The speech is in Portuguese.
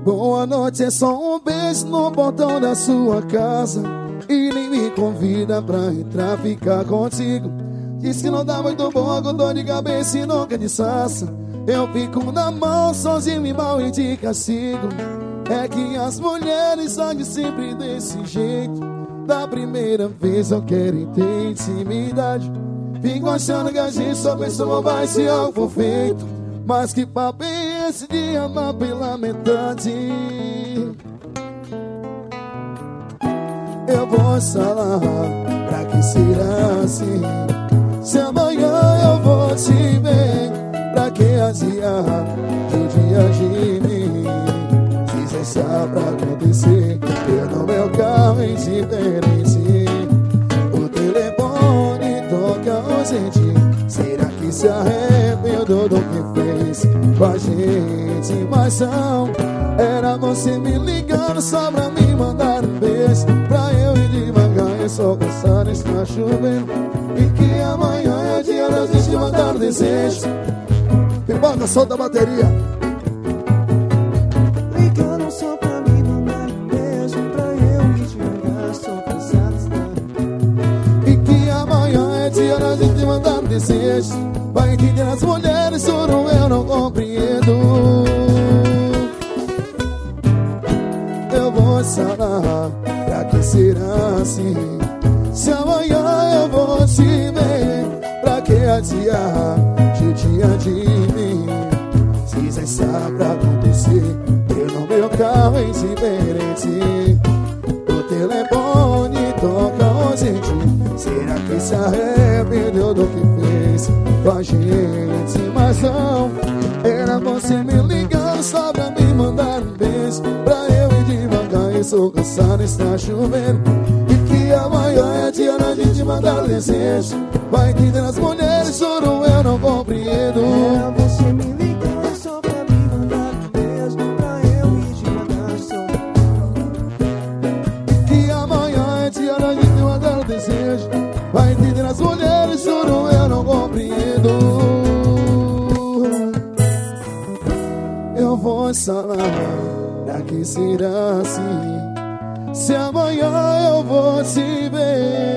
Boa noite é só um beijo no portão da sua casa e nem me convida pra entrar, ficar contigo. Diz que não dá muito bom, com dor de cabeça e nunca disfarça. Eu fico na mão, sozinho e mal e de castigo. É que as mulheres são de sempre desse jeito. Da primeira vez eu quero ter intimidade. Fico achando que a gente só pensa bobagem se algo for feito. Mas que papo é esse de amar pela metade? Eu vou falar, pra que será assim? Se amanhã eu vou te ver, pra que adiar de dia de mim? Se isso está pra acontecer, eu no meu carro indiferente. O telefone toca urgente. Será que se arrependeu do que fez com a gente? Mas não, era você me ligando só pra me mandar um beijo. Pra eu ir devagar, eu sou cansado, está chovendo. E que amanhã é dia da gente mandar um desejo. Pipoca, solta a bateria. Ligando só pra me mandar um beijo. Pra eu ir devagar, sou cansado, está. E que amanhã é dia da gente mandar um desejo. Vai entender as mulheres, juro eu não compreendo. Eu vou falar, pra que será assim? Se amanhã eu vou te ver, pra que adiar de dia de mim? Se já está pra acontecer, eu no meu carro é indiferente. O telefone toca urgente. Será que se arrependeu do que fez com a gente? Mas não, era você me ligando só pra me mandar um beijo. Pra eu ir devagar, eu sou cansado, está chovendo. E que amanhã é dia da gente mandar desejo. Vai entender as mulheres, juro eu não compreendo. Era você me ligando só pra me mandar um beijo. Pra eu ir devagar, sou. E que amanhã é dia da gente mandar desejo. Vai entender as mulheres, juro eu não compreendo. Eu vou falar, pra que será assim? Se amanhã eu vou te ver,